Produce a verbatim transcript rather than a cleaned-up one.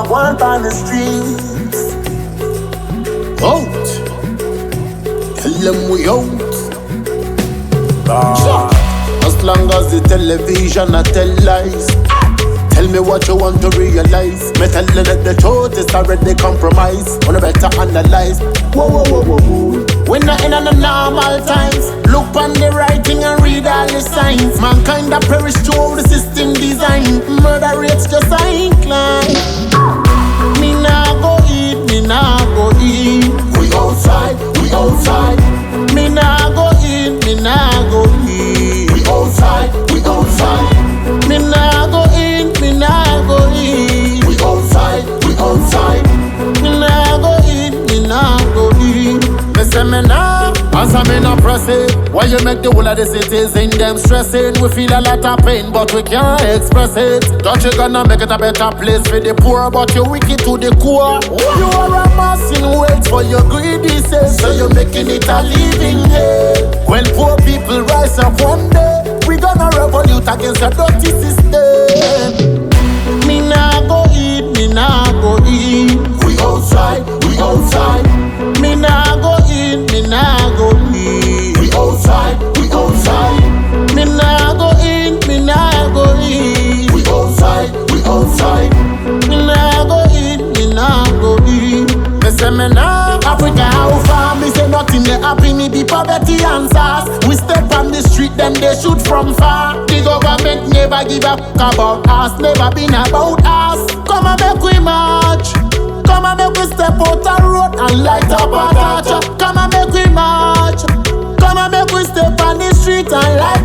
want on the streets. Out. Tell them we out. Ah. As long as the television a tell lies, tell me what you want to realize. Me tell you that the truth is already compromised. Wanna better analyze. Whoa, whoa, whoa, whoa, whoa. We're not in the normal times. Look on the writing and read all the signs. Mankind that perish through the system design. Murder rates just a incline. Me nah go eat, me nah go eat. We outside, we outside. Me nah go eat, me nah go eat. We outside, we outside. Me nah go eat, me nah go eat. We outside, we outside. Me nah go eat, me nah go eat. Me say me nah, answer me nah press it. Why you make the whole of the cities in them stressing? We feel a lot of pain, but we can't express it. Don't you gonna make it a better place for the poor, but you wicked to the core. You are amassing wealth for your greedy self, so you're making it a living hell. When poor people rise up one day, we gonna revolute against a dirty system. Me nah go eat, me nah go eat. We outside, we outside. Me nah go eat, me nah go eat. We outside, we outside. Me nah go eat, me nah go eat. We outside, we outside. Me nah go eat, me nah go eat. Me say me nah. Africa how far? Me say nothing they happy, me be poverty answers. We step on the street, then they shoot from far. The government never give a fuck about us, never been about us. Come and make we march. Come and make we step out the road and light up a torch. Come and make we march. Come and make we step on the street and light